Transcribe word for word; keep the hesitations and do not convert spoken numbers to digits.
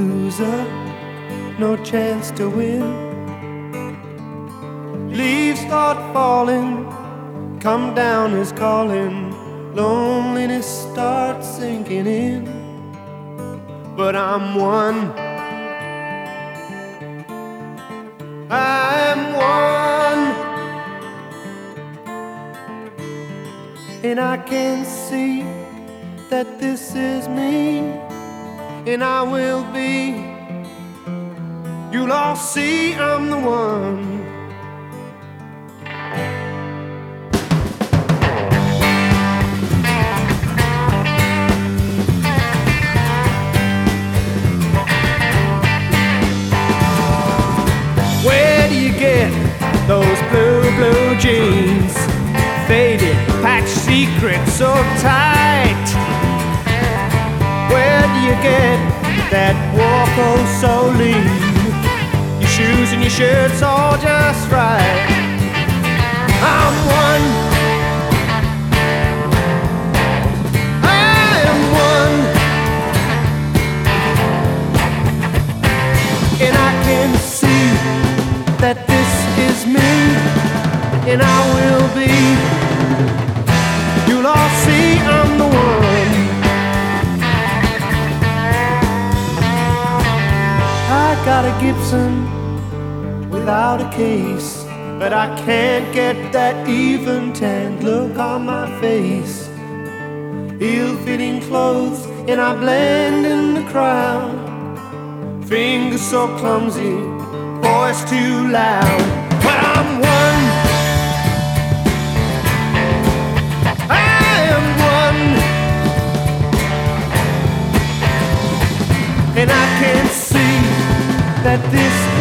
loser, no chance to win. Leaves start falling, come down is calling, loneliness starts sinking in. But I'm one, I'm one, and I can see that this is me, and I will be. You'll all see I'm the one. Where do you get those blue, blue jeans? Faded, patch secrets so tight. Where do you get that walk oh so lean? Your shoes and your shirt's all just right. I'm one, I am one, and I can see that this is me, and I will be. You'll all see I'm the one. I got a Gibson without a case, but I can't get that even tanned look on my face. Ill-fitting clothes and I blend in the crowd. Fingers so clumsy, voice too loud. But I'm one, I am one, and I can see that this